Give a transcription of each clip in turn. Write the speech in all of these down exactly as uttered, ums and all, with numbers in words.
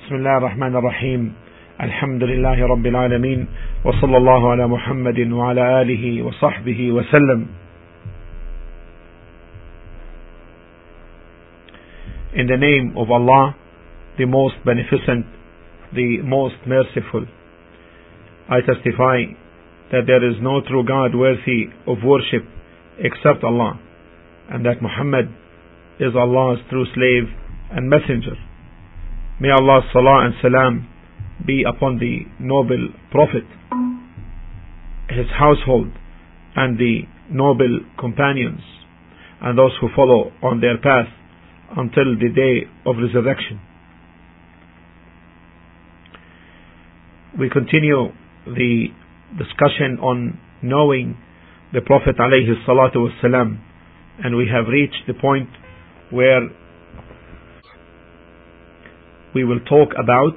بسم الله الرحمن الرحيم الحمد لله رب العالمين وصلى الله على محمد وعلى آله وصحبه وسلم. In the name of Allah, the most beneficent, the most merciful, I testify that there is no true God worthy of worship except Allah, and that Muhammad is Allah's true slave and messenger. May Allah's salah and salam be upon the noble Prophet, his household, and the noble companions, and those who follow on their path until the day of resurrection. We continue the discussion on knowing the Prophet alayhi salatu wassalam, and we have reached the point where we will talk about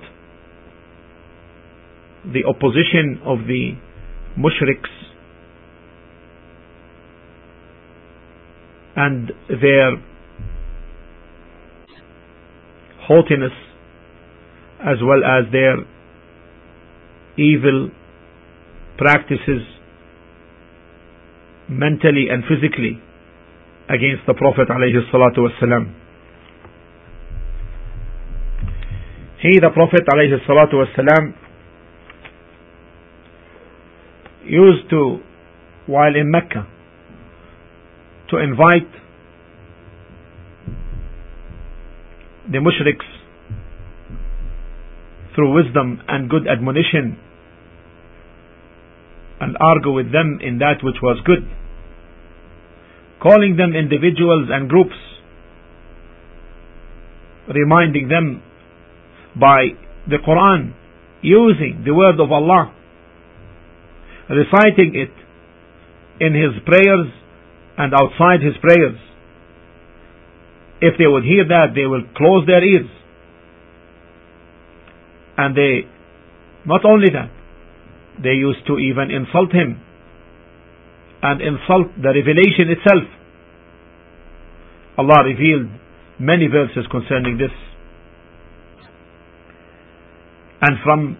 the opposition of the mushriks and their haughtiness, as well as their evil practices mentally and physically against the Prophet alayhi salatu wassalam. He, the Prophet alayhi salatu wassalam, used to, while in Mecca, to invite the mushriks through wisdom and good admonition, and argue with them in that which was good, calling them individuals and groups, reminding them by the Quran, using the word of Allah, reciting it in his prayers and outside his prayers. If they would hear that, they will close their ears. And they, not only that, they used to even insult him and insult the revelation itself. Allah revealed many verses concerning this. And from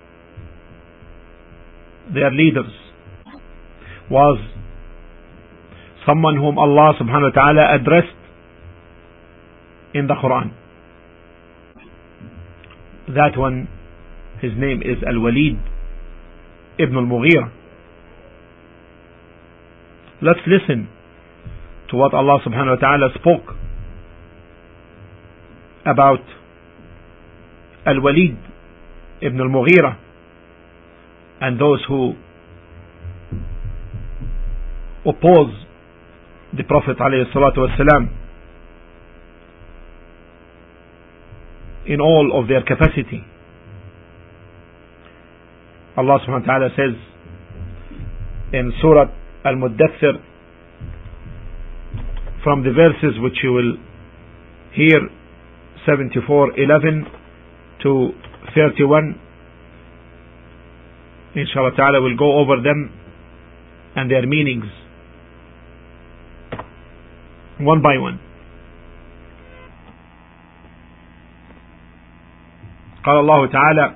their leaders was someone whom Allah subhanahu wa ta'ala addressed in the Quran. That one, his name is Al-Walid ibn al-Mughira. Let's listen to what Allah subhanahu wa ta'ala spoke about Al-Walid ibn al-Mughira and those who oppose the Prophet alayhi salatu wasalam in all of their capacity. Allah subhanahu wa ta'ala says in Surah Al-Muddathir, from the verses which you will hear, seventy-four eleven to thirty-one, inshallah ta'ala we'll go over them and their meanings one by one. قال الله تعالى: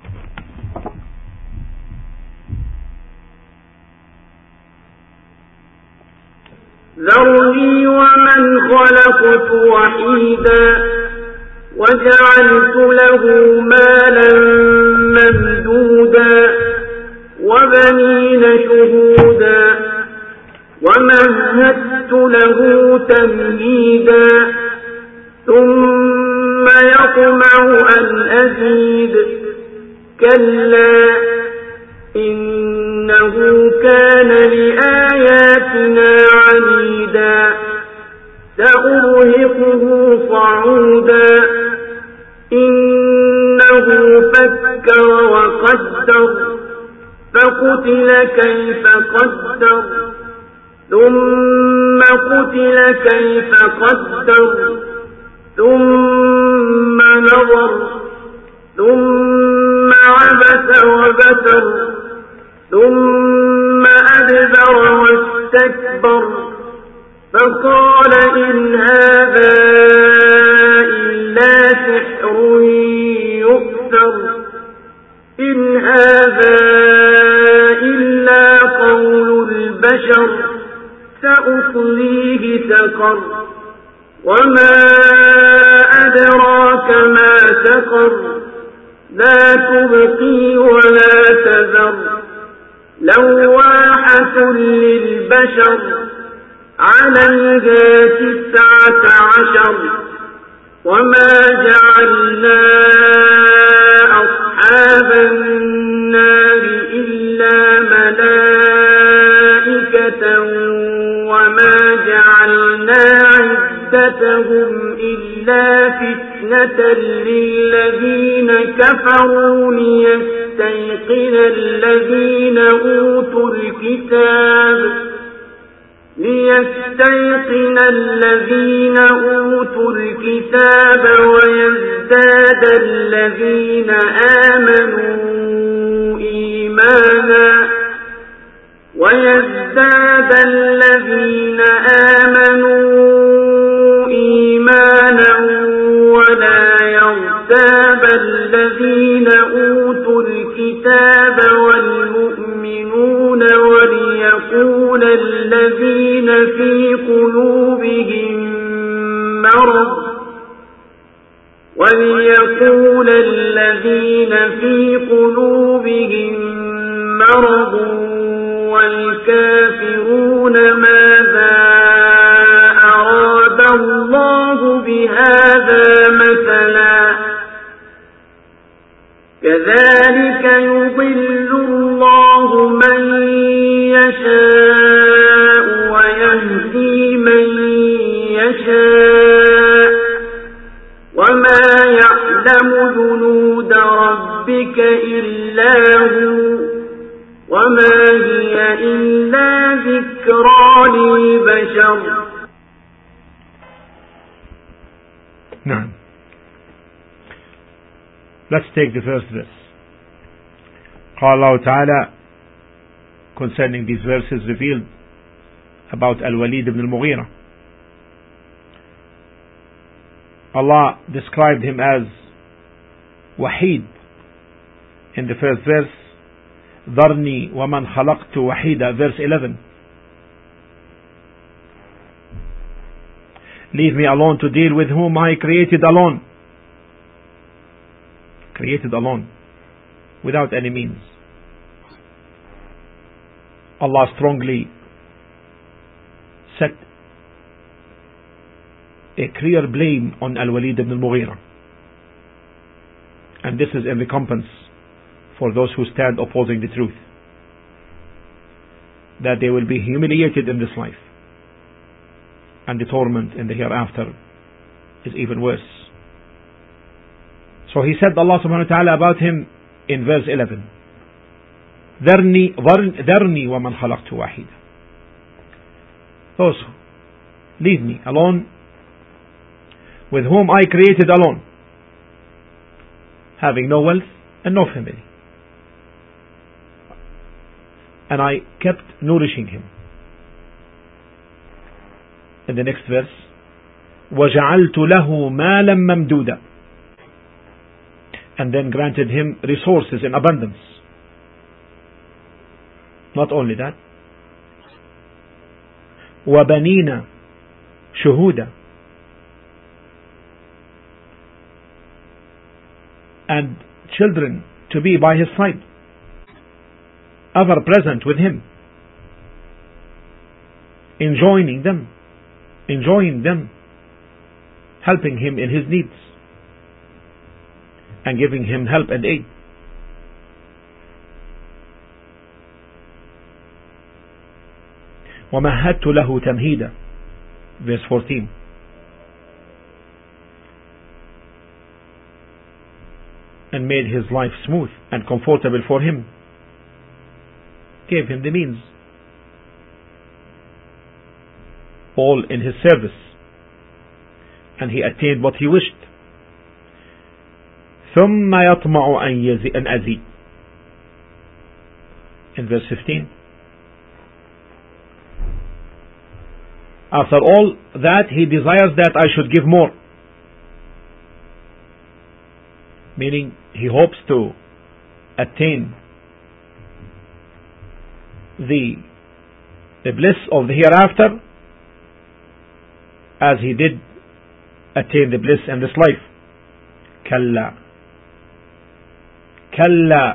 ذرني ومن خلقت وحيدا وجعلت له مالا ممدودا وبنين شهودا ومهدت له تمهيدا ثم يطمع أن أزيد كلا إنه كان لآياتنا عنيدا سأرهقه صعودا إنه فكر وقدر فقتل كيف قدر ثم قتل كيف قدر ثم نظر ثم عبس وبسر ثم أدبر واستكبر فقال إن هذا إلا سحر يؤثر سقر وما أدراك ما سقر لا تبقي ولا تذر لواحة للبشر عليها تسعة عشر وما جعلنا أصحاب النار إلا ملائكة وما جعلنا عدتهم إلا فتنة للذين كفروا ليستيقن الذين أوتوا الكتاب ليستيقن الذين أوتوا الكتاب ويزداد الذين آمنوا إيمانا ويزداد الذين آمنوا إيمانا ولا يرتاب الذين أوتوا الكتاب والمؤمنون وليقول الذين في قلوبهم مرض وليقول الذين في قلوبهم مرض والكافرون ماذا أراد الله بهذا مثلا كذلك يضل الله من يشاء ويهدي من يشاء وما يعلم جنود ربك إلا هو وما هي إلا ذكرى للبشر. نعم. Let's take the first verse. قال الله تعالى concerning these verses revealed about Al-Walid ibn al-Mughira. Allah described him as Wahid in the first verse. ذرني ومن خلقت وحيدا, verse eleven. Leave me alone to deal with whom I created alone. Created alone, without any means. Allah strongly set a clear blame on Al-Walid ibn al-Mughira, and this is in recompense for those who stand opposing the truth, that they will be humiliated in this life, and the torment in the hereafter is even worse. So he said, Allah subhanahu wa ta'ala, about him in verse eleven, ذرني ذرني ومن خلقت وحيدا. Those, leave me alone with whom I created alone, having no wealth and no family, and I kept nourishing him. In the next verse, وَجَعَلْتُ لَهُ مَالًا مَمْدُودًا, and then granted him resources in abundance. Not only that, وَبَنِينَ شُهُودًا, and children to be by his side, ever present with him, enjoying them, enjoying them, helping him in his needs, and giving him help and aid. وَمَهَّدْتُ لَهُ تَمْهِيدًا, verse fourteen. And made his life smooth and comfortable for him, gave him the means, all in his service, and he attained what he wished. ثُمَّ يَطْمَعُ أَنْ أَزِيدَ, in verse fifteen. After all that, he desires that I should give more, meaning he hopes to attain the, the bliss of the hereafter as he did attain the bliss in this life. كلا كلا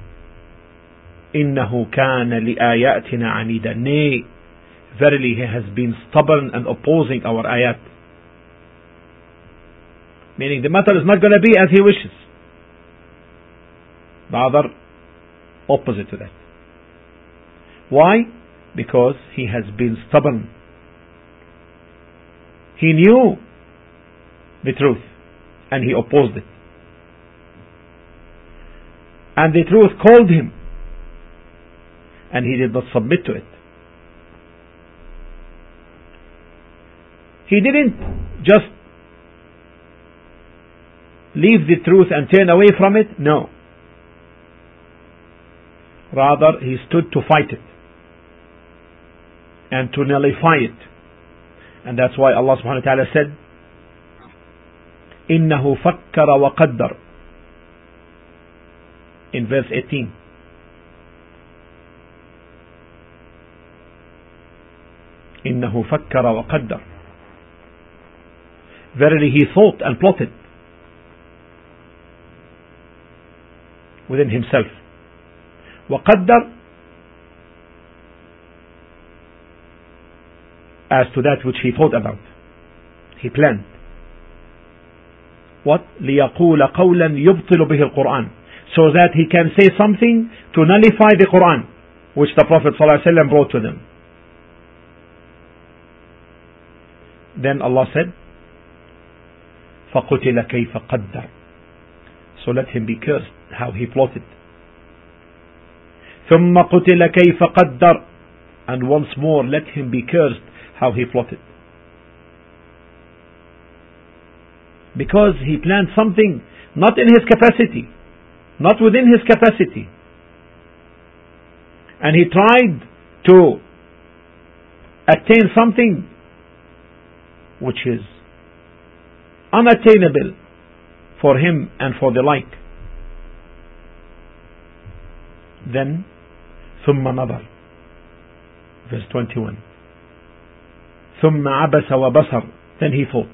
إنه كان لآياتنا عنيدا. Nay, verily he has been stubborn and opposing our ayat. Meaning the matter is not going to be as he wishes. Rather opposite to that. Why? Because he has been stubborn. He knew the truth and he opposed it. And the truth called him and he did not submit to it. He didn't just leave the truth and turn away from it. No. Rather, he stood to fight it and to nullify it. And that's why Allah subhanahu wa ta'ala said, إِنَّهُ فَكَّرَ وَقَدَّرَ in verse eighteen. إِنَّهُ فَكَّرَ وَقَدَّرَ. Verily he thought and plotted within himself. وَقَدَّرَ, as to that which he thought about. He planned. What? لِيَقُولَ قَوْلًا يُبْطِلُ بِهِ الْقُرْآنِ, so that he can say something to nullify the Quran which the Prophet ﷺ brought to them. Then Allah said, فَقُتِلَ كَيْفَ قَدَّرَ. So let him be cursed how he plotted. ثُمَّ قُتِلَ كَيْفَ قَدَّرَ. And once more let him be cursed how he plotted. Because he planned something not in his capacity, not within his capacity. And he tried to attain something which is unattainable for him and for the like. Then ثم نظر, verse twenty-one. ثم عبس وبصر, then he thought.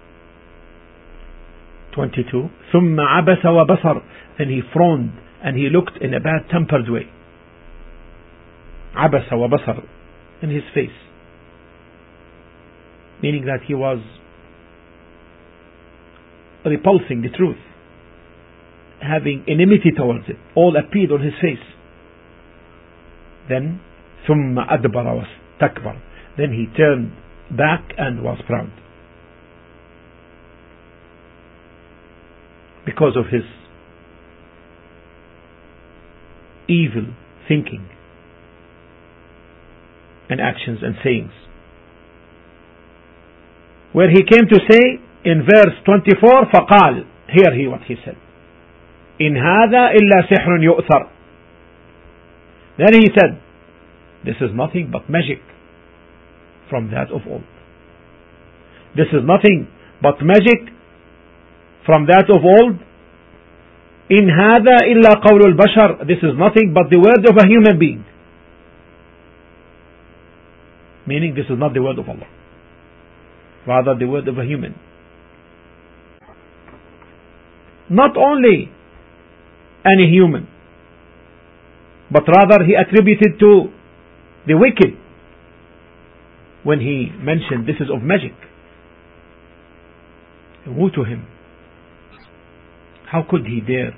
twenty-two. ثم عبس وبصر, then he frowned and he looked in a bad tempered way. عبس وبصر, in his face, meaning that he was repulsing the truth, having enmity towards it, all appeared on his face. Then ثم أدبر واستكبر, then he turned back and was proud because of his evil thinking and actions and sayings. Where he came to say in verse twenty-four, فقال, hear he what he said, إن هذا إلا سحر يؤثر. Then he said, this is nothing but magic from that of old. This is nothing but magic from that of old. إن هذا إلا قول البشر. This is nothing but the word of a human being. Meaning this is not the word of Allah, rather the word of a human. Not only any human, but rather he attributed to the wicked when he mentioned this is of magic. Woe to him. How could he dare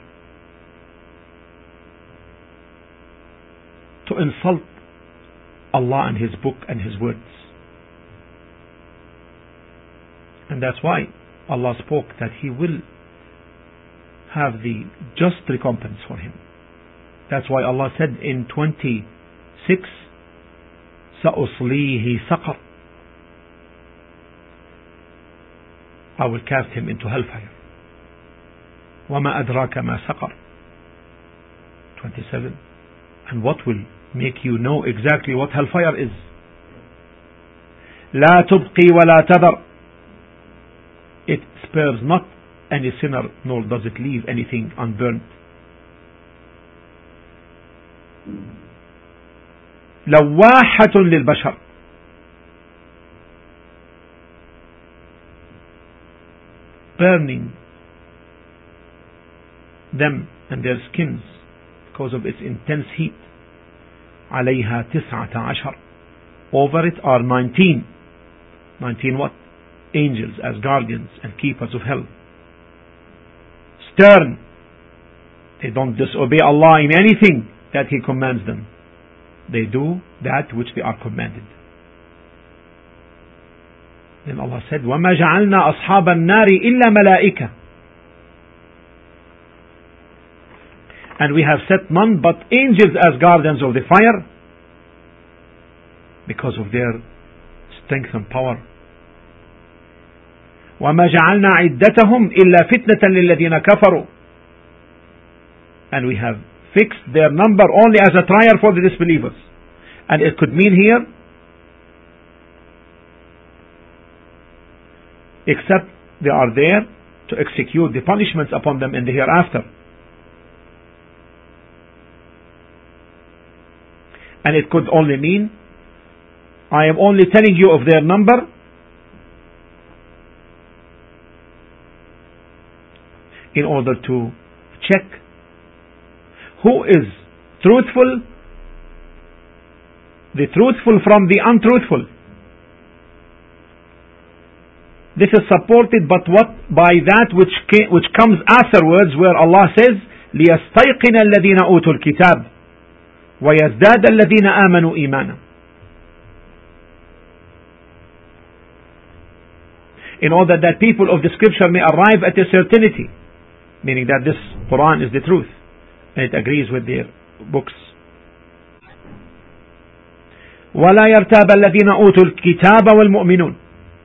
to insult Allah and His book and His words? And that's why Allah spoke that He will have the just recompense for him. That's why Allah said in twenty-six, سأصليه سقر, I will cast him into hellfire. وما أدراك ما سقر. twenty-seven, and what will make you know exactly what hellfire is? لا تبقي ولا تذر. It spares not any sinner, nor does it leave anything unburnt. لواحة للبشر. burning them and their skins because of its intense heat. عليها تسعة عشر. Over it are nineteen. nineteen what? Angels as guardians and keepers of hell. Stern. They don't disobey Allah in anything that He commands them. They do that which they are commanded. Then Allah said, وَمَا جَعَلْنَا أَصْحَابَ النَّارِ إِلَّا مَلَائِكَةً. And we have set none but angels as guardians of the fire because of their strength and power. وَمَا جَعَلْنَا عِدَّتَهُمْ إِلَّا فِتْنَةً لِلَّذِينَ كَفَرُوا. And we have fixed their number only as a trial for the disbelievers. And it could mean here, except they are there to execute the punishments upon them in the hereafter. And it could only mean, I am only telling you of their number in order to check who is truthful, the truthful from the untruthful. This is supported but what by that which came, which comes afterwards, where Allah says, لِيَسْتَيْقِنَ الَّذِينَ أُوتُوا الْكِتَابِ وَيَزْدَادَ الَّذِينَ آمَنُوا إِيمَانًا. In order that people of the scripture may arrive at a certainty, meaning that this Quran is the truth and it agrees with their books. وَلَا يَرْتَابَ الَّذِينَ أُوتُوا الْكِتَابَ وَالْمُؤْمِنُونَ.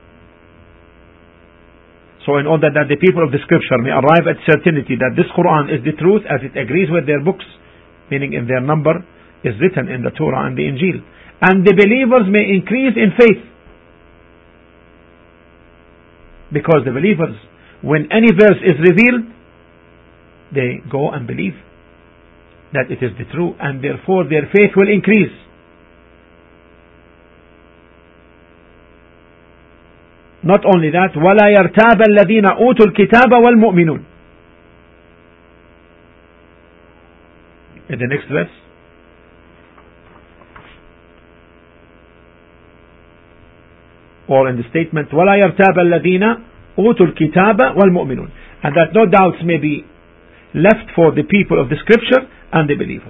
So in order that the people of the scripture may arrive at certainty that this Quran is the truth as it agrees with their books, meaning in their number is written in the Torah and the Injil, and the believers may increase in faith. Because the believers, when any verse is revealed, they go and believe that it is the truth, and therefore their faith will increase. Not only that, وَلَا يَرْتَابَ الَّذِينَ أُوتُوا الْكِتَابَ وَالْمُؤْمِنُونَ. In the next verse, or in the statement, وَلَا يَرْتَابَ الَّذِينَ أُوتُوا الْكِتَابَ وَالْمُؤْمِنُونَ. And that no doubts may be left for the people of the scripture and the believers.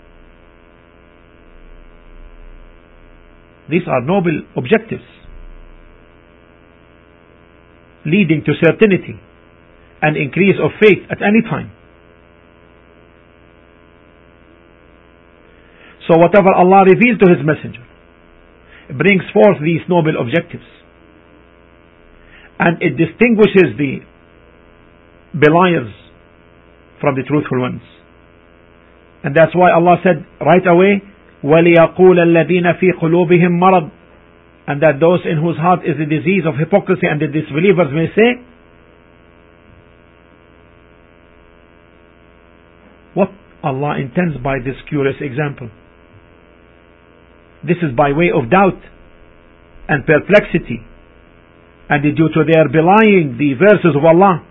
These are noble objectives leading to certainty and increase of faith at any time. So whatever Allah reveals to His messenger brings forth these noble objectives, and it distinguishes the beliers from the truthful ones. And that's why Allah said right away, وَلِيَقُولَ الَّذِينَ فِي قُلُوبِهِمْ مَرَضٌ. And that those in whose heart is the disease of hypocrisy and the disbelievers may say, what Allah intends by this curious example? This is by way of doubt and perplexity, and due to their belying the verses of Allah.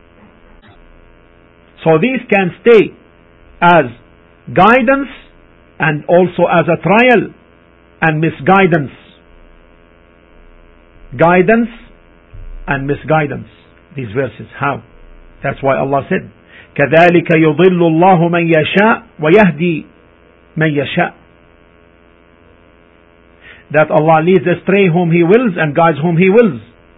So these can stay as guidance and also as a trial and misguidance. Guidance and misguidance. These verses. How? That's why Allah said, كَذَلِكَ يُضِلُّ اللَّهُ مَنْ يَشَاءُ وَيَهْدِي مَنْ يَشَاءُ. That Allah leads astray whom He wills and guides whom He wills.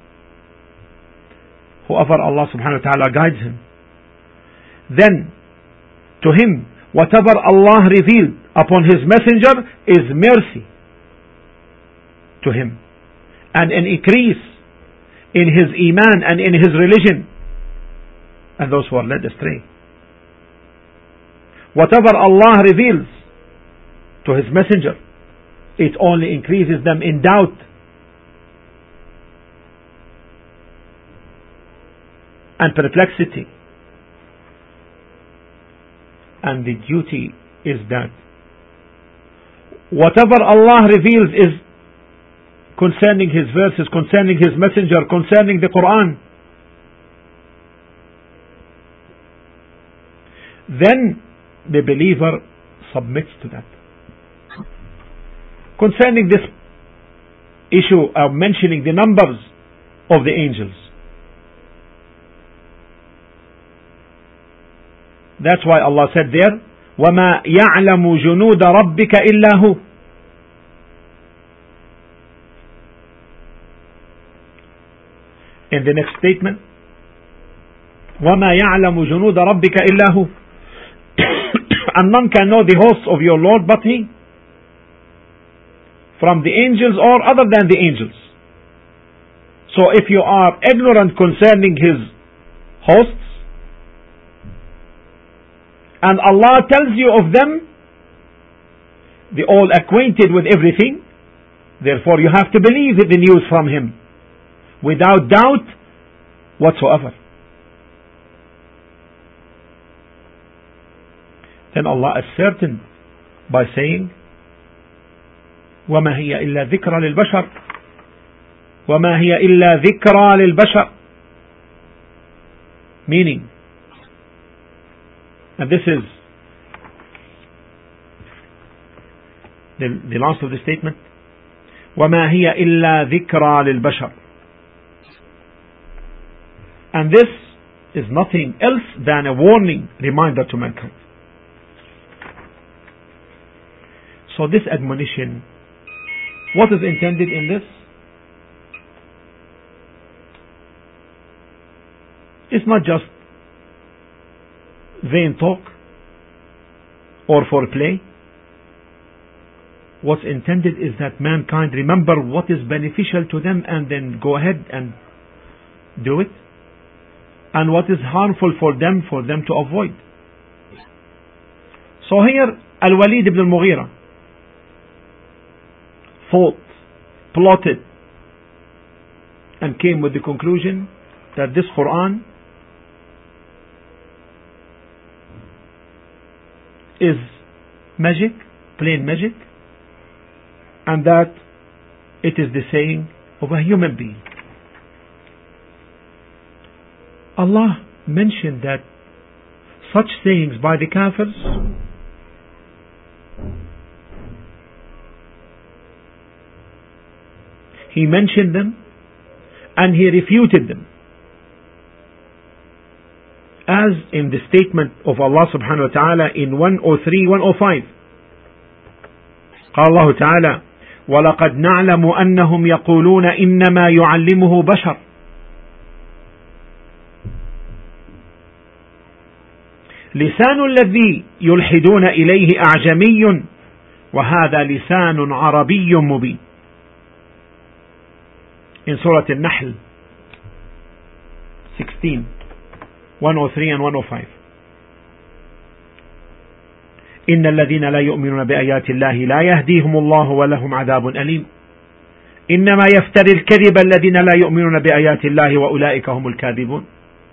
Whoever Allah subhanahu wa ta'ala guides him, then to him whatever Allah revealed upon His messenger is mercy to him, and an increase in his iman and in his religion, and those who are led astray. Whatever Allah reveals to His messenger, it only increases them in doubt and perplexity. And the duty is that whatever Allah reveals is concerning His verses, concerning His messenger, concerning the Quran, then the believer submits to that. Concerning this issue of mentioning the numbers of the angels, that's why Allah said there, وَمَا يَعْلَمُ جُنُودَ رَبِّكَ إِلَّا هُ. In the next statement, وَمَا يَعْلَمُ جُنُودَ رَبِّكَ إِلَّا هُ. And none can know the hosts of your Lord but He, from the angels or other than the angels. So if you are ignorant concerning His hosts, and Allah tells you of them, they're all acquainted with everything, therefore you have to believe the news from Him without doubt whatsoever. Then Allah ascertained by saying, وَمَا هِيَ إِلَّا ذِكْرَى لِلْبَشَرِ وَمَا هِيَ إِلَّا ذِكْرَى لِلْبَشَرِ. Meaning, and this is the, the last of the statement, وَمَا هِيَ إِلَّا ذِكْرَى لِلْبَشَرِ. And this is nothing else than a warning, reminder to mankind. So this admonition, what is intended in this? It's not just vain talk or foreplay. What's intended is that mankind remember what is beneficial to them and then go ahead and do it, and what is harmful for them, for them to avoid. So here Al-Walid ibn al-Mughira thought, plotted, and came with the conclusion that this Quran is magic, plain magic, and that it is the saying of a human being. Allah mentioned that such sayings by the Kafirs He mentioned them and He refuted them, as in the statement of Allah subhanahu wa ta'ala in one oh three, one oh five. قال الله تعالى وَلَقَدْ نَعْلَمُ أَنَّهُمْ يَقُولُونَ إِنَّمَا يُعَلِّمُهُ بَشَرٌ لسان الذي يلحدون إليه أعجمي وهذا لسان عربي مبين. In Surah Al-Nahl sixteen, one oh three and one oh five. إن الذين لا يؤمنون بآيات الله لا يهديهم الله ولهم عذاب أليم إنما يفتري الكذب الذين لا يؤمنون بآيات الله وأولئك هم الكاذبون.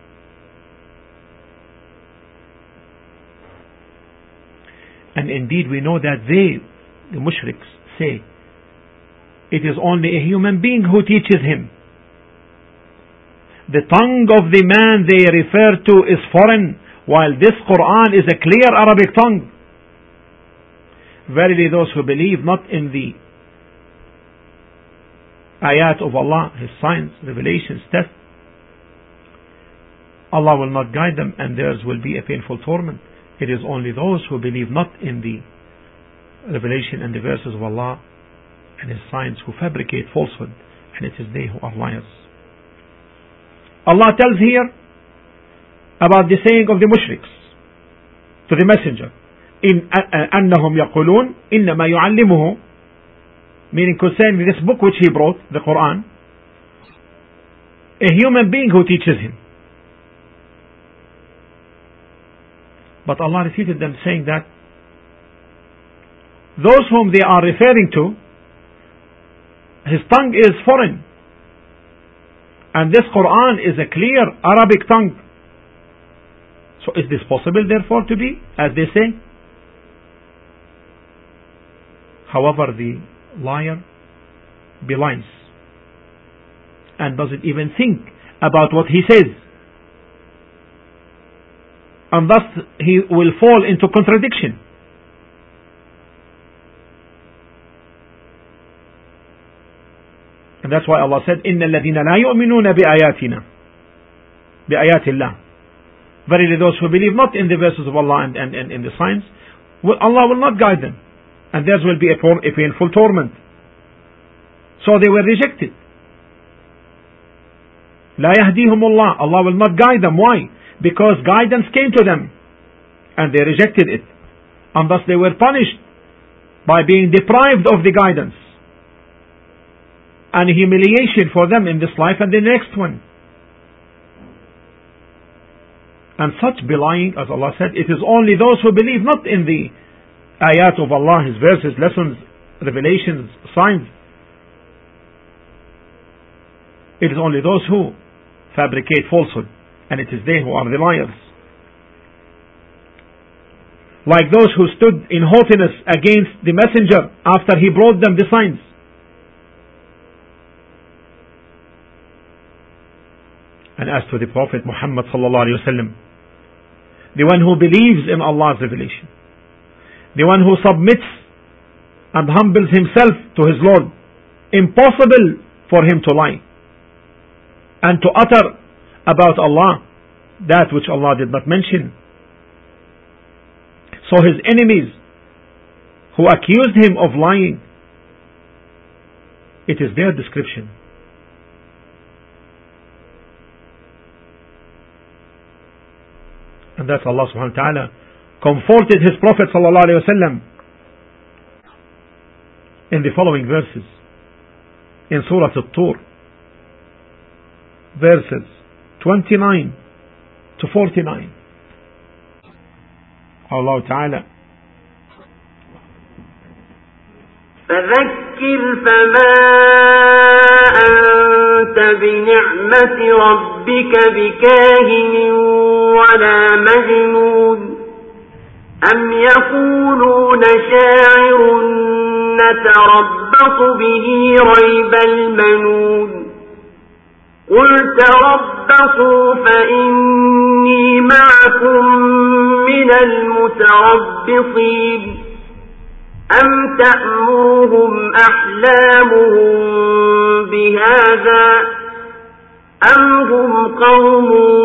And indeed we know that they, the mushriks, say it is only a human being who teaches him. The tongue of the man they refer to is foreign, while this Quran is a clear Arabic tongue. Verily those who believe not in the ayat of Allah, His signs, revelations, tests, Allah will not guide them and theirs will be a painful torment. It is only those who believe not in the revelation and the verses of Allah and His signs who fabricate falsehood, and it is they who are liars. Allah tells here about the saying of the mushriks to the messenger, in أنهم يقولون إنما يعلمه, meaning concerning this book which he brought, the Quran, a human being who teaches him. But Allah refuted them, saying that those whom they are referring to, his tongue is foreign, and this Quran is a clear Arabic tongue. So is this possible therefore to be, as they say? However, the liar belies and doesn't even think about what he says. and thus he will fall into contradiction. And that's why Allah said, إِنَّ الَّذِينَ لَا يُؤْمِنُونَ بِآيَاتِنَا بِآيَاتِ اللَّهِ. Verily those who believe not in the verses of Allah and, and, and in the signs, will, Allah will not guide them. And theirs will be a, a painful torment. So they were rejected. لَا يَهْدِيهُمُ اللَّهِ. Allah will not guide them. Why? Because guidance came to them and they rejected it. And thus they were punished by being deprived of the guidance. And humiliation for them in this life and the next one. And such belying, as Allah said, it is only those who believe not in the ayat of Allah, His verses, lessons, revelations, signs. It is only those who fabricate falsehood, and it is they who are the liars. Like those who stood in haughtiness against the messenger after he brought them the signs. And as to the Prophet Muhammad sallallahu alaihi wasallam, the one who believes in Allah's revelation, the one who submits and humbles himself to his Lord, impossible for him to lie and to utter about Allah that which Allah did not mention. So his enemies who accused him of lying, it is their description. And that's Allah subhanahu wa ta'ala comforted His Prophet sallallahu alayhi wa sallam in the following verses in Surah At-Tur, verses twenty-nine to forty-nine. Allah Ta'ala فذكر فما أنت بنعمة ربك بكاهن ولا مجنون أم يقولون شاعر نتربص به ريب المنون قل تربصوا فإني معكم من المتربصين أم تأمرهم أحلامهم بهذا أم هم قوم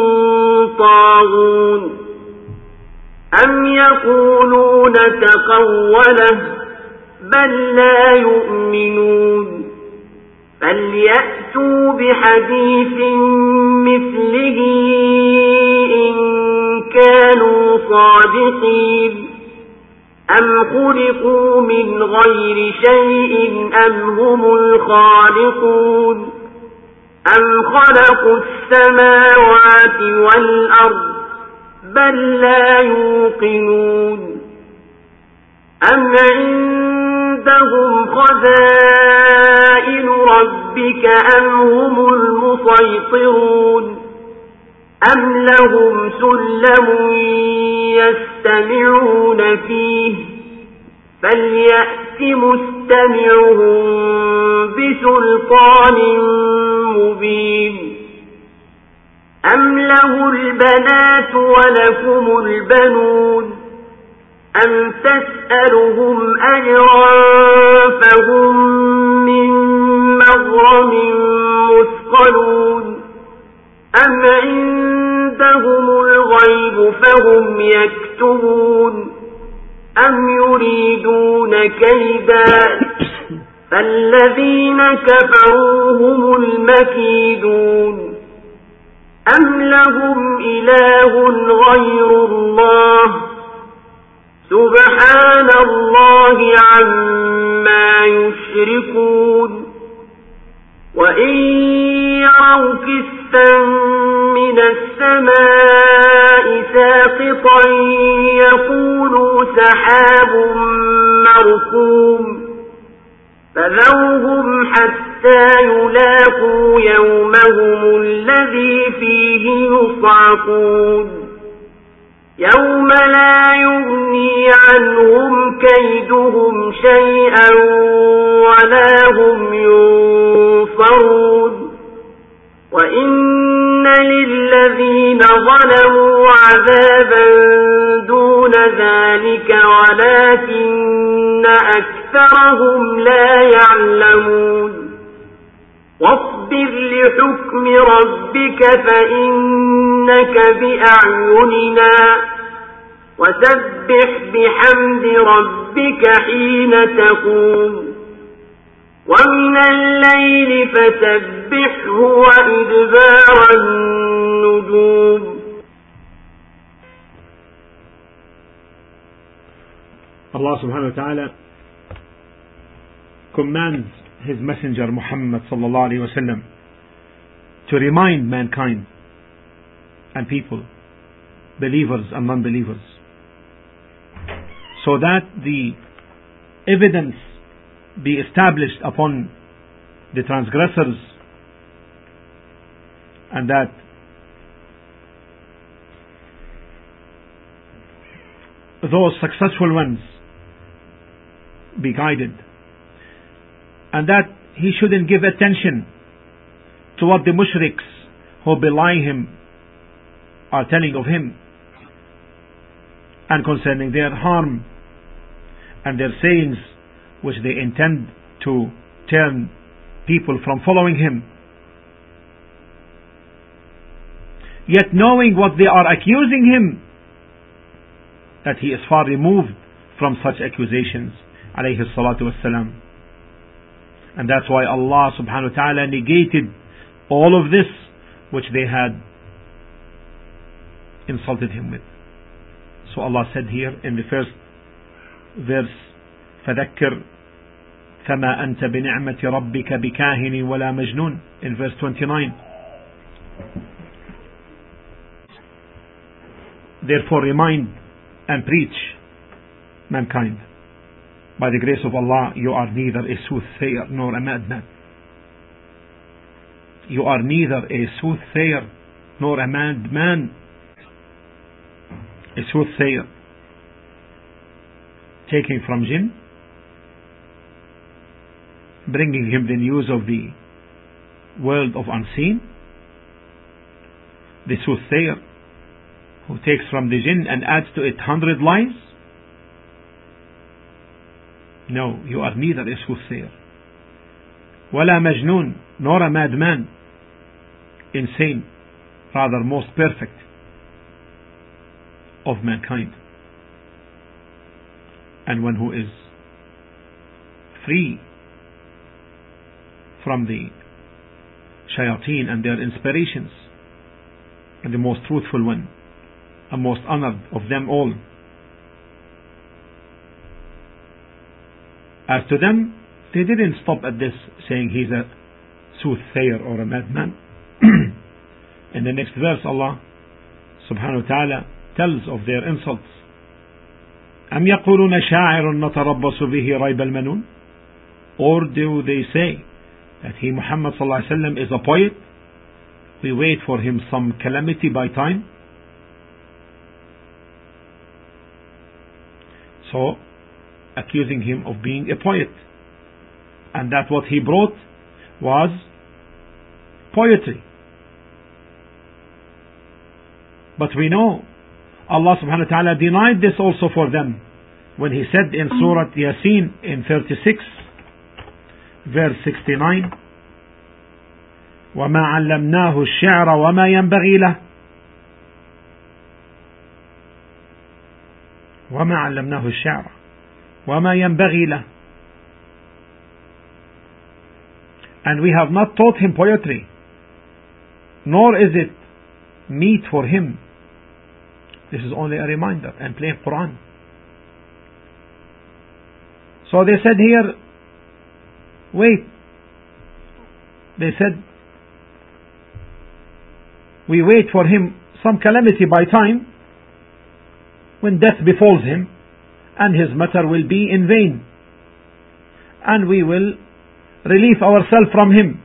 طاغون أم يقولون تقوله بل لا يؤمنون فليأتوا بحديث مثله إن كانوا صادقين أم خلقوا من غير شيء أم هم الخالقون أم خلقوا السماوات والأرض بل لا يوقنون أم عندهم خزائن ربك أم هم المسيطرون أم لهم سلم يستمعون فيه فليأت مستمعهم بسلطان مبين أم له البنات ولكم البنون أم تسألهم أجرا فهم من مغرم مثقلون أم عندهم الغيب فهم يكتبون أم يريدون كيدا فالذين كفروا هم المكيدون أم لهم إله غير الله سبحان الله عما يشركون وإن يروا كسفا من السماء ساقطا يقولوا سحاب مركوم فذرهم حتى يلاقوا يومهم الذي فيه يصعقون يوم لا يغني عنهم كيدهم شيئا ولا هم ينصرون وإن للذين ظلموا عذابا دون ذلك ولكن أكثرهم لا يعلمون واصبر لحكم ربك فإنك بأعيننا وسبح بحمد ربك حين تقوم ومن الليل فسبحه وإدبار النجوم. Allah subhanahu wa ta'ala commands His Messenger Muhammad sallallahu alayhi wa sallam to remind mankind and people, believers and non-believers, so that the evidence be established upon the transgressors, and that those successful ones be guided, and that he shouldn't give attention to what the mushriks who belie him are telling of him, and concerning their harm and their sayings which they intend to turn people from following him. Yet knowing what they are accusing him, that he is far removed from such accusations, alayhi salatu wassalam. And that's why Allah subhanahu wa ta'ala negated all of this which they had insulted him with. So Allah said here in the first verse, فَذَكِّرْ فَمَا أَنْتَ بِنِعْمَةِ رَبِّكَ بِكَاهِنٍ وَلَا مَجْنُونٍ, in verse twenty-nine. Therefore remind and preach mankind, by the grace of Allah you are neither a soothsayer nor a madman. You are neither a soothsayer nor a madman. A soothsayer, taking from jinn, bringing him the news of the world of unseen. The soothsayer who takes from the jinn and adds to it hundred lies. No, you are neither a soothsayer, wala majnoon, nor a madman, insane, rather most perfect of mankind, and one who is free from the shayateen and their inspirations, and the most truthful one, and most honored of them all. As to them, they didn't stop at this, saying he's a soothsayer or a madman. In the next verse, Allah subhanahu wa ta'ala tells of their insults. أَمْ يَقُولُونَ شَاعِرٌ نَتَرَبَّصُ بِهِ رَيْبَ الْمَنُونَ, or do they say that he, Muhammad sallallahu alaihi wasallam, is a poet? We wait for him some calamity by time. So, accusing him of being a poet, and that what he brought was poetry. But we know Allah subhanahu wa ta'ala denied this also for them when he said in Surah Yasin in thirty-six verse sixty-nine, وَمَا عَلَّمْنَاهُ الشِّعْرَ وَمَا يَنْبَغِي لَهُ وَمَا عَلَّمْنَاهُ الشِّعْرَ وَمَا يَنْبَغِي لَهُ, and we have not taught him poetry, nor is it meet for him. This is only a reminder and plain Quran. So they said here, wait, they said, we wait for him some calamity by time, when death befalls him, and his matter will be in vain, and we will relieve ourselves from him.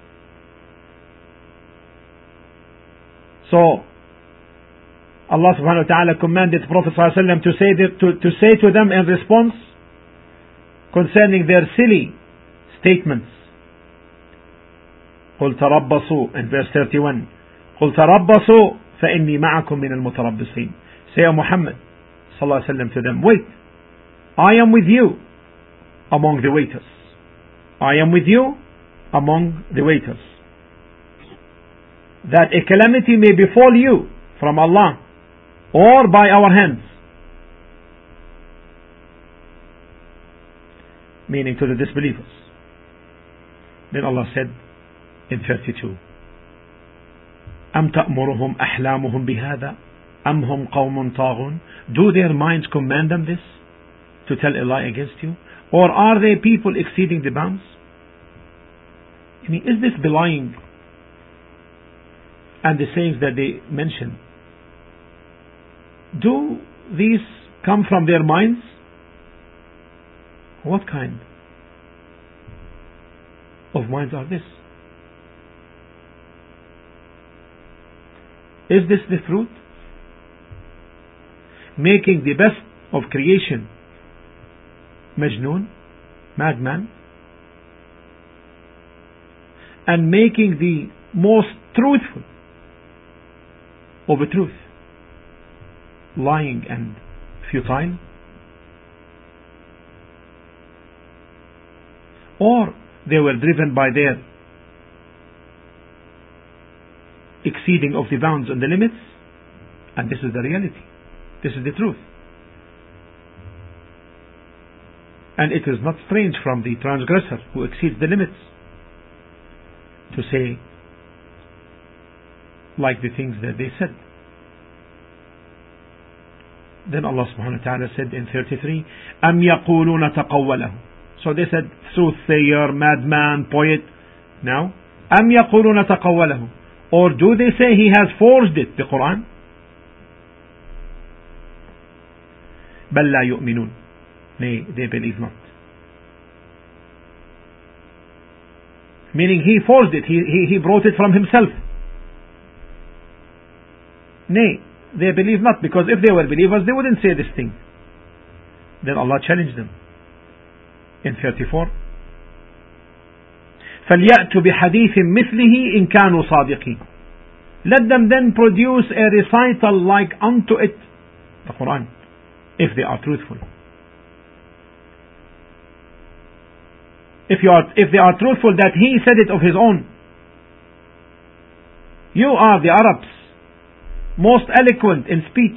So Allah subhanahu wa ta'ala commanded Prophet sallallahu alaihi wasallam to say to, to say to them in response concerning their silly statements, قُلْ تَرَبَّصُوا, in verse thirty-one, قل تربصوا فإني معكم من المتربصين. Say, O Muhammad sallallahu alaihi wasallam to them, wait, I am with you among the waiters. I am with you among the waiters. That a calamity may befall you from Allah or by our hands. Meaning to the disbelievers. Then Allah said in thirty-two, أَمْ تَأْمُرُهُمْ أَحْلَامُهُمْ بِهَذَا أَمْ هُمْ قَوْمٌ طَاغُونَ. Do their minds command them this, to tell a lie against you? Or are they people exceeding the bounds? I mean, is this belying and the sayings that they mention? Do these come from their minds? What kind of minds are this? Is this the truth? Making the best of creation Majnoon, madman, and making the most truthful of the truth lying and futile? Or they were driven by their exceeding of the bounds and the limits, and this is the reality, this is the truth. And it is not strange from the transgressor who exceeds the limits to say like the things that they said. Then Allah subhanahu wa ta'ala said in thirty-three, أَمْ يَقُولُونَ تَقَوَّلَهُ. So they said soothsayer, madman, poet. Now, أَمْ يَقُولُونَ تَقَوَّلَهُ. Or do they say he has forged it, the Quran? بَلْ لَا يُؤْمِنُونَ. Nay, they believe not. Meaning he forged it, he, he, he brought it from himself. Nay, they believe not, because if they were believers, they wouldn't say this thing. Then Allah challenged them in thirty-four. فَلْيَأْتُ بِحَدِيثٍ مِثْلِهِ إِنْ كَانُوا صَادِقِينَ. Let them then produce a recital like unto it, the Quran, if they are truthful. If you are, if they are truthful that he said it of his own. You are the Arabs, most eloquent in speech,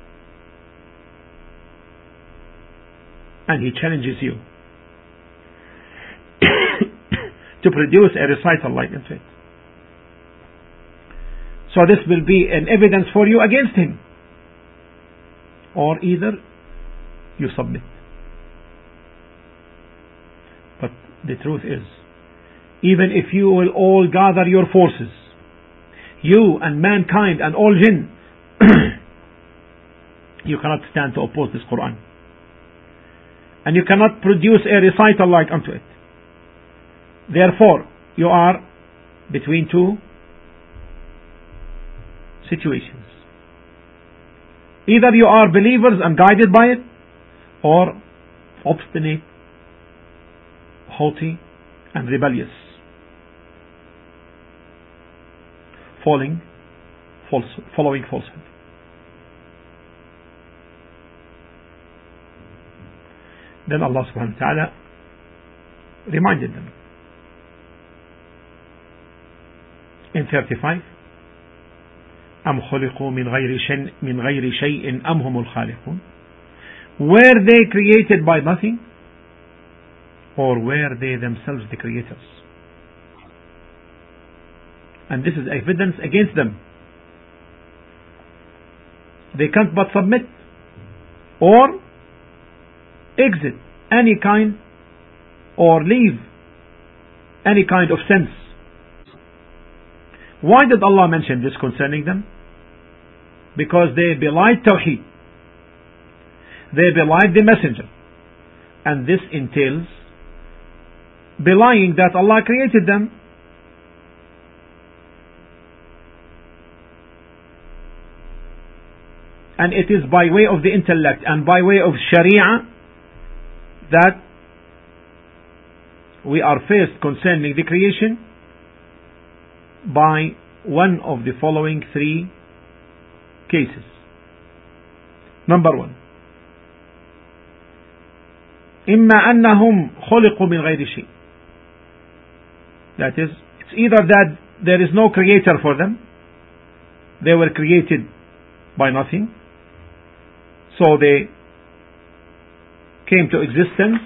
and he challenges you to produce a recital like it. So this will be an evidence for you against him, or either you submit. But the truth is, even if you will all gather your forces, you and mankind and all jinn, you cannot stand to oppose this Quran, and you cannot produce a recital like unto it. Therefore, you are between two situations. Either you are believers and guided by it, or obstinate, haughty, and rebellious, falling, false, following falsehood. Then Allah subhanahu wa ta'ala reminded them in thirty-five, أَمْ خُلِقُوا مِنْ غَيْرِ شَيْءٍ مِنْ غَيْرِ شَيْءٍ أَمْ هُمُ الْخَالِقُونَ. Were they created by nothing, or were they themselves the creators? And this is evidence against them. They can't but submit or exit any kind or leave any kind of sense. Why did Allah mention this concerning them? Because they belied Tawheed. They belied the messenger. And this entails belying that Allah created them. And it is by way of the intellect and by way of Sharia that we are faced concerning the creation by one of the following three cases. Number one, إما أنهم خلقوا من غير شيء. That is, it's either that there is no creator for them, they were created by nothing, so they came to existence,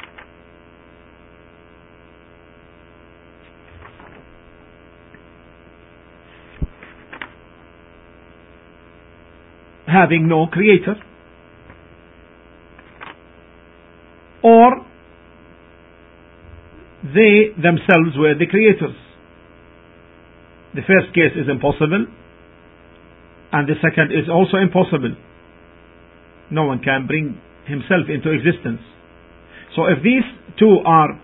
having no creator, or they themselves were the creators. The first case is impossible, and the second is also impossible. No one can bring himself into existence. So if these two are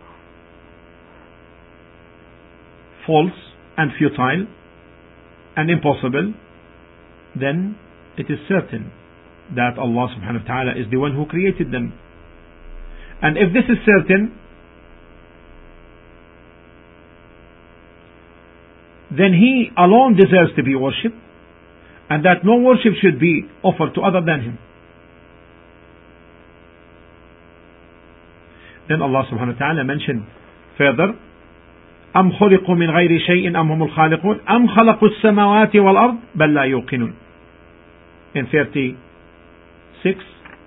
false and futile and impossible, then it is certain that Allah subhanahu wa ta'ala is the one who created them. And if this is certain, then He alone deserves to be worshipped, and that no worship should be offered to other than Him. Then Allah subhanahu wa ta'ala mentioned further, أم خلقوا من غير شيء أم هم الخالقون أم خلقوا السماوات والأرض بل لا يوقنون. In thirty-six,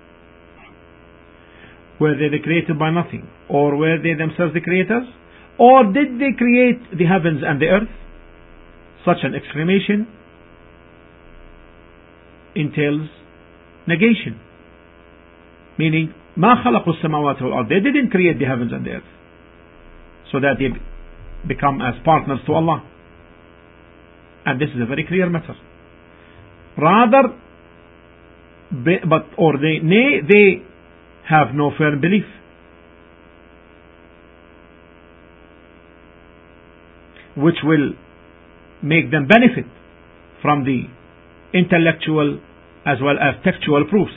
were they created by nothing, or were they themselves the creators, or did they create the heavens and the earth? Such an exclamation entails negation, meaning ما خلقوا السماوات والأرض, they didn't create the heavens and the earth so that they become as partners to Allah. And this is a very clear matter. Rather, but or they nay, they have no firm belief. Which will make them benefit from the intellectual as well as textual proofs.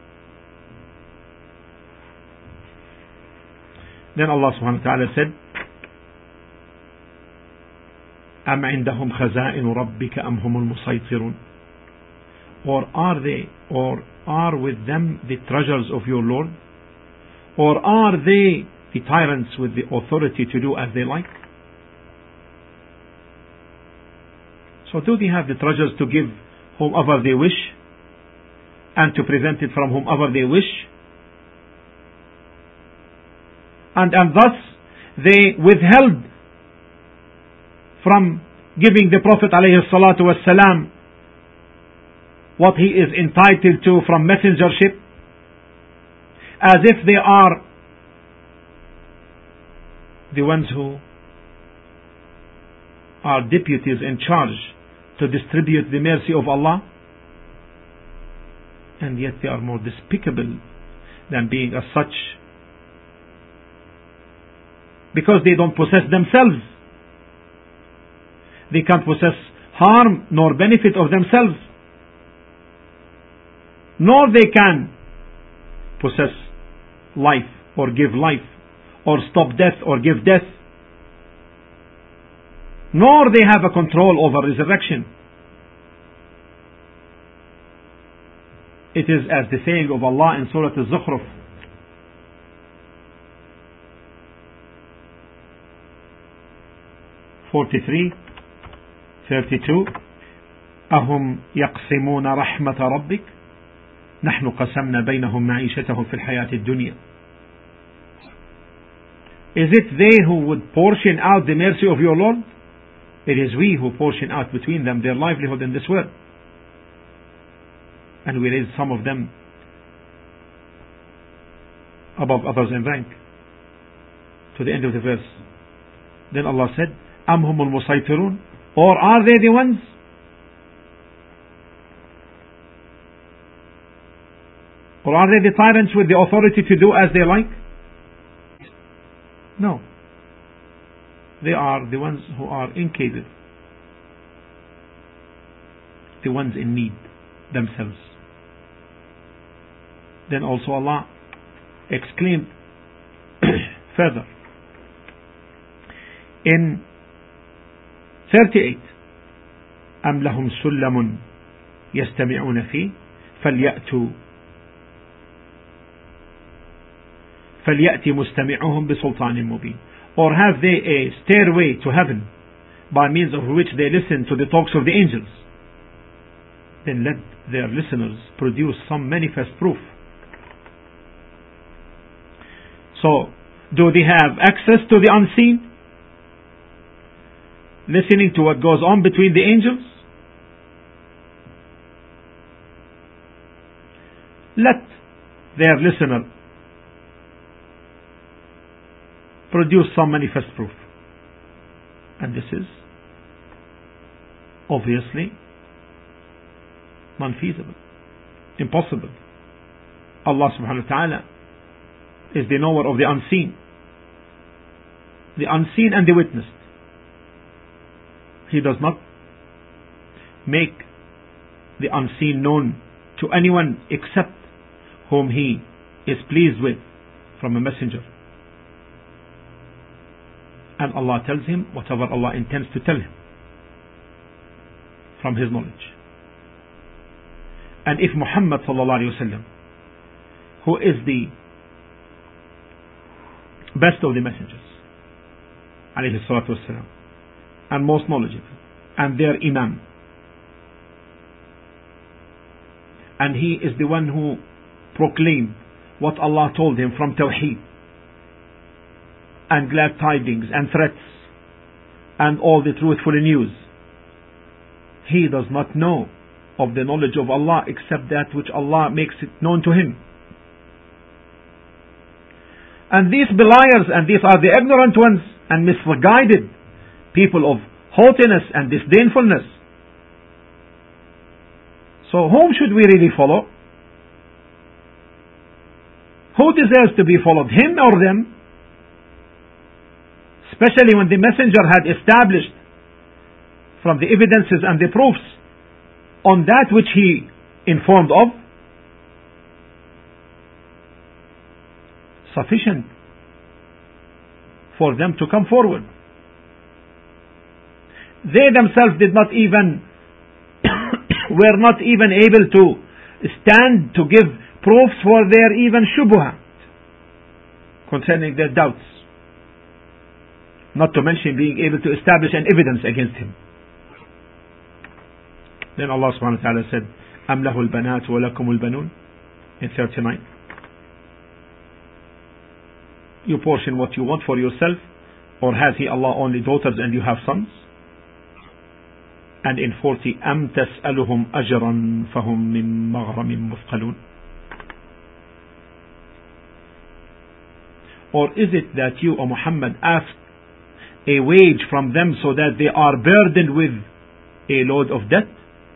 Then Allah subhanahu wa ta'ala said, أَمْ عِنْدَهُمْ خَزَائِنُ رَبِّكَ أَمْ هُمُ الْمُسَيْطِرُونَ. Or are they, or are with them the treasures of your Lord? Or are they the tyrants with the authority to do as they like? So do they have the treasures to give whomever they wish, and to prevent it from whomever they wish? And, and thus they withheld from giving the Prophet alayhi salatu wassalam what he is entitled to from messengership, as if they are the ones who are deputies in charge to distribute the mercy of Allah, and yet they are more despicable than being as such, because they don't possess themselves. They can't possess harm nor benefit of themselves, nor they can possess life or give life, or stop death or give death, nor they have a control over resurrection. It is as the saying of Allah in Surah Al-Zukhruf, forty-three, thirty-two, أهم يقسمون رحمة ربك نحن قسمنا بينهم معيشتهم في الحياة الدنيا. Is it they who would portion out the mercy of your Lord? It is we who portion out between them their livelihood in this world. And we raise some of them above others in rank. To the end of the verse. Then Allah said, أم هم المسيطرون, or are they the ones or are they the tyrants with the authority to do as they like? No. They are the ones who are incapable, the ones in need themselves. Then also Allah exclaimed further in thirty-eight, أم لهم سلم يستمعون فيه فليأتوا فليأتي مستمعهم بسلطان مبين. Or have they a stairway to heaven by means of which they listen to the talks of the angels? Then let their listeners produce some manifest proof. So, do they have access to the unseen? Listening to what goes on between the angels? Let their listener produce some manifest proof. And this is obviously non-feasible, impossible. Allah subhanahu wa ta'ala is the knower of the unseen, the unseen and the witnessed. He does not make the unseen known to anyone except whom He is pleased with from a messenger. And Allah tells him whatever Allah intends to tell him from His knowledge. And if Muhammad sallallahu alaihi wasallam, who is the best of the messengers, alayhi salatu wasalam, and most knowledgeable, and their Imam, and he is the one who proclaimed what Allah told him from Tawheed, and glad tidings and threats, and all the truthful news, he does not know of the knowledge of Allah except that which Allah makes it known to him. And these beliers, and these are the ignorant ones and misguided people of haughtiness and disdainfulness. So whom should we really follow? Who deserves to be followed, him or them? Especially when the messenger had established from the evidences and the proofs on that which he informed of, sufficient for them to come forward. They themselves did not even were not even able to stand to give proofs for their even shubuhat concerning their doubts, not to mention being able to establish an evidence against him. Then Allah subhanahu wa ta'ala said, أَمْ لَهُ الْبَنَاتُ وَلَكُمُ الْبَنُونَ in thirty-nine. You portion what you want for yourself, or has He Allah only daughters and you have sons? And in forty, أَمْ تَسْأَلُهُمْ أَجْرًا فَهُمْ مِنْ مَغْرَمٍ مُثْقَلُونَ. Or is it that you, O Muhammad, ask a wage from them so that they are burdened with a load of debt?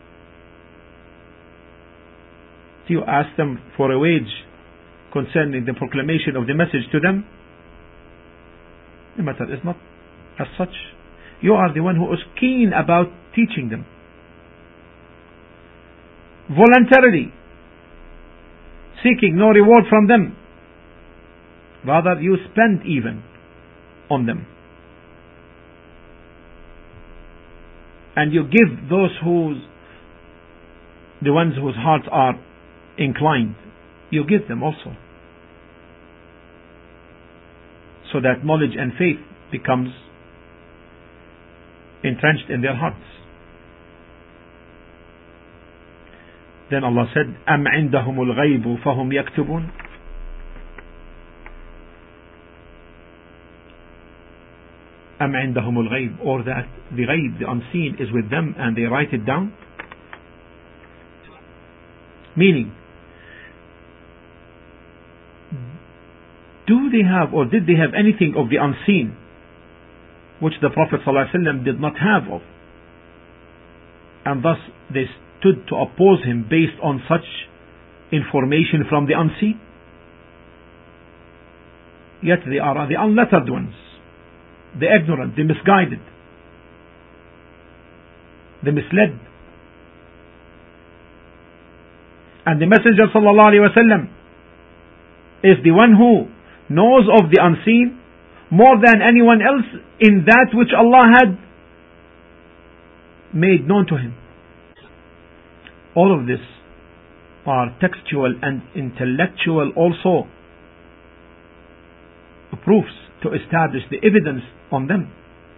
Do you ask them for a wage concerning the proclamation of the message to them? The matter is not as such. You are the one who is keen about teaching them voluntarily, seeking no reward from them. Rather, you spend even on them, and you give those whose the ones whose hearts are inclined, you give them also, so that knowledge and faith becomes entrenched in their hearts. Then Allah said, أَمْ عِنْدَهُمُ الْغَيْبُ فَهُمْ يَكْتُبُونَ. أَمْ عِنْدَهُمُ الْغَيْبُ, or that the ghaib, the unseen, is with them and they write it down. Meaning, do they have or did they have anything of the unseen which the Prophet ﷺ did not have of, and thus they stood to oppose him based on such information from the unseen? Yet they are the unlettered ones, the ignorant, the misguided, the misled. And the Messenger sallallahu alaihi wasallam is the one who knows of the unseen more than anyone else in that which Allah had made known to him. All of this are textual and intellectual also proofs to establish the evidence on them.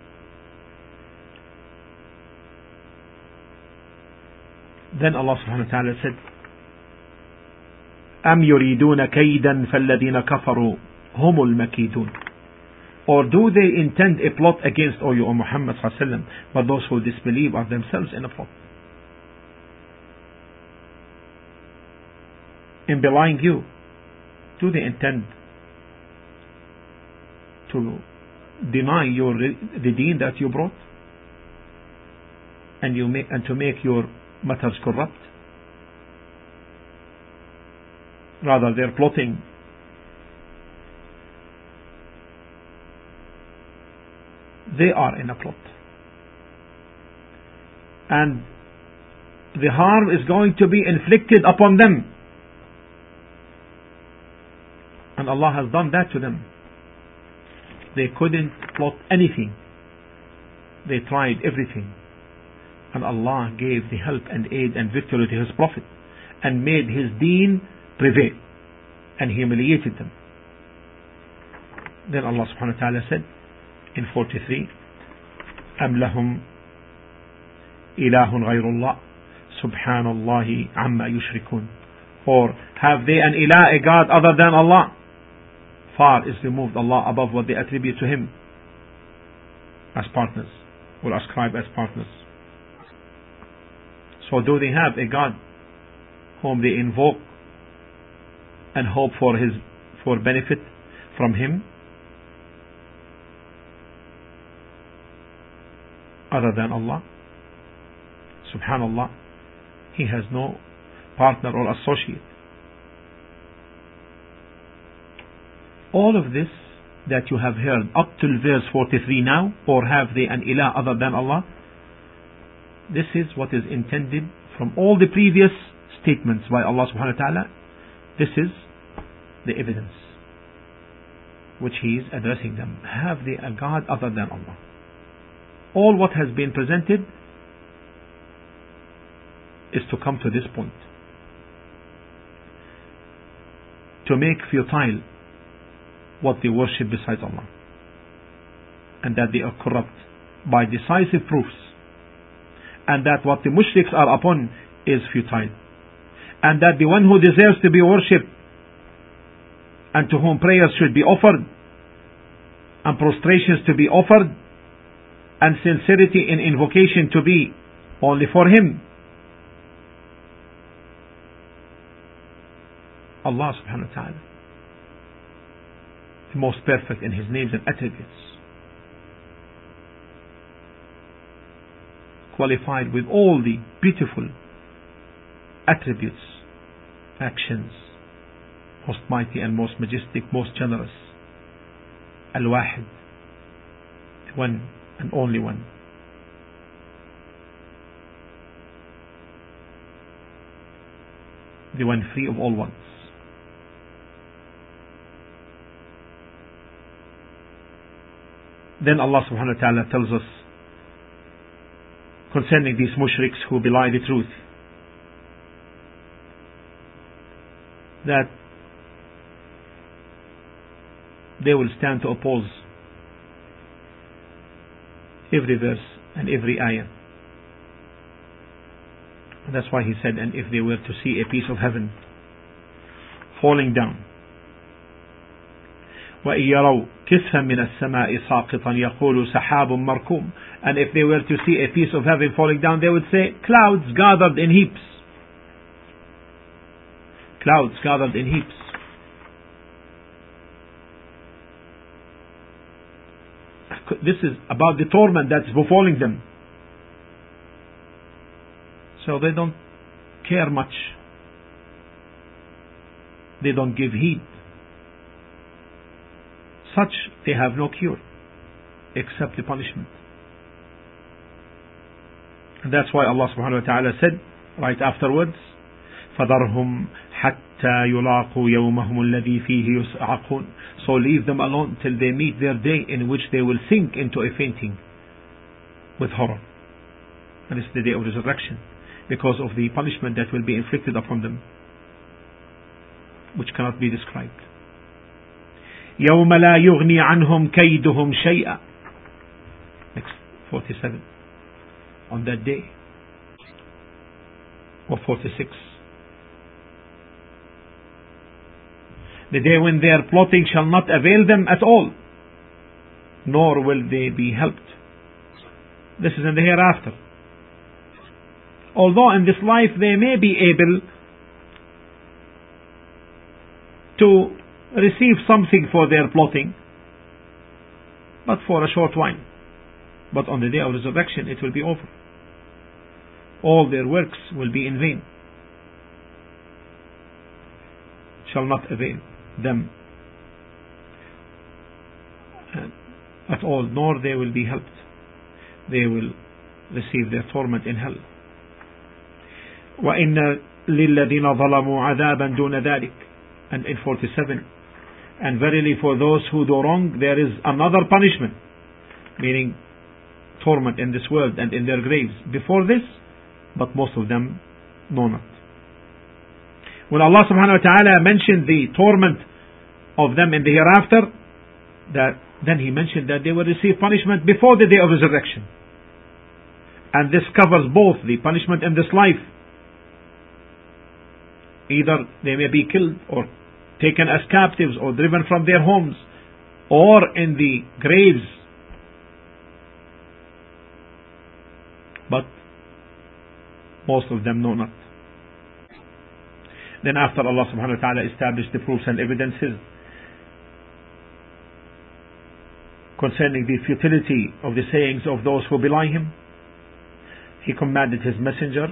Then Allah subhanahu wa ta'ala said, أَمْ يُرِيدُونَ كَيْدًا فَالَّذِينَ كَفَرُوا هُمُ الْمَكِيدُونَ. Or do they intend a plot against you, O Muhammad sallallahu alaihi wasallam, but those who disbelieve are themselves in a plot, in belying you? Do they intend to deny your the deen that you brought, and you make and to make your matters corrupt? Rather, they're plotting. They are in a plot, and the harm is going to be inflicted upon them, and Allah has done that to them. They couldn't plot anything. They tried everything, and Allah gave the help and aid and victory to His Prophet and made His deen prevail and humiliated them. Then Allah subhanahu wa ta'ala said in forty-three, أَمْ لَهُمْ إِلَهٌ غَيْرُ اللَّهِ سُبْحَانَ اللَّهِ عَمَّا يُشْرِكُونَ. Or have they an ilah, a God other than Allah? Far is removed Allah above what they attribute to Him as partners, or ascribe as partners. So do they have a God whom they invoke and hope for His for benefit from Him other than Allah? Subhanallah, He has no partner or associate. All of this that you have heard up till verse forty-three now, or have they an ilah other than Allah, this is what is intended from all the previous statements by Allah subhanahu wa ta'ala. This is the evidence which He is addressing them. Have they a God other than Allah? All what has been presented is to come to this point, to make futile what they worship besides Allah, and that they are corrupt by decisive proofs, and that what the mushriks are upon is futile, and that the one who deserves to be worshipped and to whom prayers should be offered and prostrations to be offered and sincerity in invocation to be only for Him, Allah subhanahu wa ta'ala, the most perfect in His names and attributes, qualified with all the beautiful attributes, actions, most mighty and most majestic, most generous, Al-Wahid, the one and only one. The one free of all ones. Then Allah subhanahu wa ta'ala tells us concerning these mushriks who belie the truth, that they will stand to oppose every verse and every ayah. And that's why He said, and if they were to see a piece of heaven falling down, وَإِن يَرَوْا كِسْفًا مِنَ السَّمَاءِ سَاقِطًا يَقُولُ سَحَابٌ مَرْكُومٌ. And if they were to see a piece of heaven falling down, they would say, clouds gathered in heaps. Clouds gathered in heaps. This is about the torment that's befalling them. So they don't care much. They don't give heed. Such they have no cure except the punishment. And that's why Allah subhanahu wa ta'ala said right afterwards, فَذَرْهُمْ حَتَّى يُلَاقُوا يَوْمَهُمُ الَّذِي فِيهِ يُسْعَقُونَ. So leave them alone till they meet their day in which they will sink into a fainting with horror. and it's the day of resurrection, because of the punishment that will be inflicted upon them, which cannot be described. يَوْمَ لَا يُغْنِي عَنْهُمْ كَيْدُهُمْ شَيْئًا. Next, forty-seven. On that day. Or forty-six. The day when their plotting shall not avail them at all, nor will they be helped. This is in the hereafter. Although in this life they may be able to receive something for their plotting, but for a short while. But on the day of resurrection it will be over. All their works will be in vain, shall not avail them at all, nor they will be helped. They will receive their torment in hell. وَإِنَّ لِلَّذِينَ ظَلَمُوا عَذَابًا دُونَ ذَلِكَ. And in forty-seven, and verily for those who do wrong there is another punishment, meaning torment in this world and in their graves before this, but most of them know not. When Allah subhanahu wa ta'ala mentioned the torment of them in the hereafter, that then He mentioned that they will receive punishment before the day of resurrection. And this covers both the punishment in this life. Either they may be killed or taken as captives or driven from their homes, or in the graves. But most of them know not. Then after Allah subhanahu wa ta'ala established the proofs and evidences concerning the futility of the sayings of those who belie Him, He commanded His messenger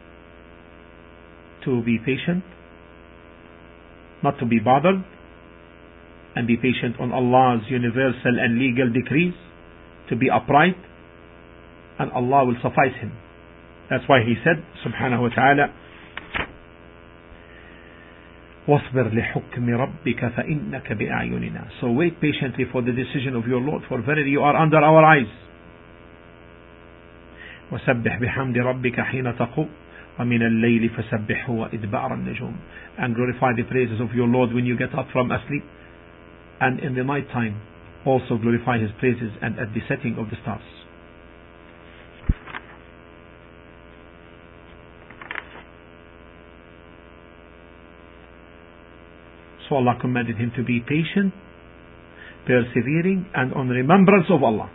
to be patient, not to be bothered, and be patient on Allah's universal and legal decrees, to be upright, and Allah will suffice him. That's why He said subhanahu wa ta'ala, وَاصْبِرْ لِحُكْمِ رَبِّكَ فَإِنَّكَ بِأَعْيُنِنَا. So wait patiently for the decision of your Lord, for verily you are under our eyes. وَسَبِّحْ بِحَمْدِ رَبِّكَ حِينَ تَقُومُ وَمِنَ اللَّيْلِ فَسَبِّحْهُ وَإِدْبَارَ النُّجُومِ. And glorify the praises of your Lord when you get up from asleep, and in the night time also glorify His praises, and at the setting of the stars. So Allah commanded him to be patient, persevering, and on remembrance of Allah.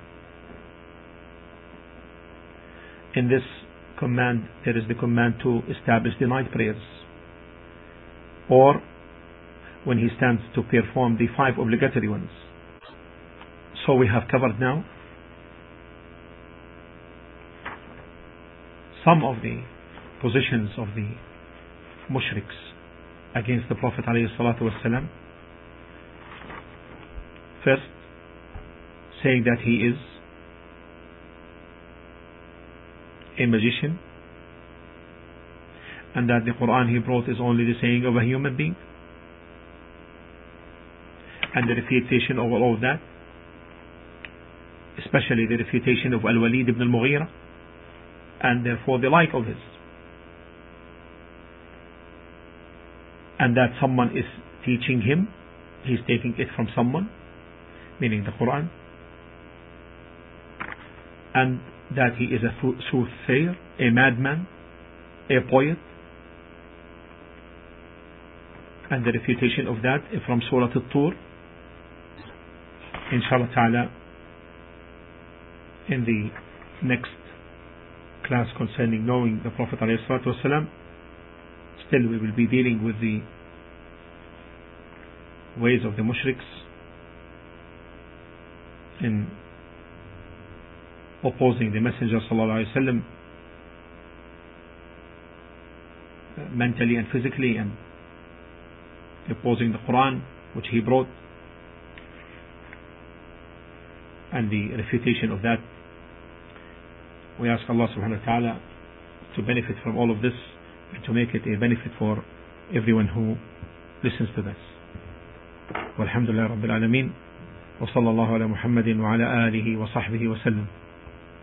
In this command there is the command to establish the night prayers, or when he stands to perform the five obligatory ones. So we have covered now some of the positions of the mushriks against the Prophet ﷺ. First, saying that he is a magician, and that the Quran he brought is only the saying of a human being, and the refutation of all of that, especially the refutation of Al-Walid ibn al-Mughira, and therefore the like of his, and that someone is teaching him, he's taking it from someone, meaning the Quran, and that he is a soothsayer, a madman, a poet, and the refutation of that from Surah At-Tur, inshallah ta'ala, in the next class concerning knowing the Prophet ﷺ. Still we will be dealing with the ways of the mushriks in opposing the Messenger sallallahu alaihi wasallam mentally and physically, and opposing the Quran which he brought, and the refutation of that. We ask Allah subhanahu wa ta'ala to benefit from all of this, and to make it a benefit for everyone who listens to this. Walhamdulillah Rabbil Alameen, wa sallallahu ala Muhammadin wa ala alihi wa sahbihi wa sallam.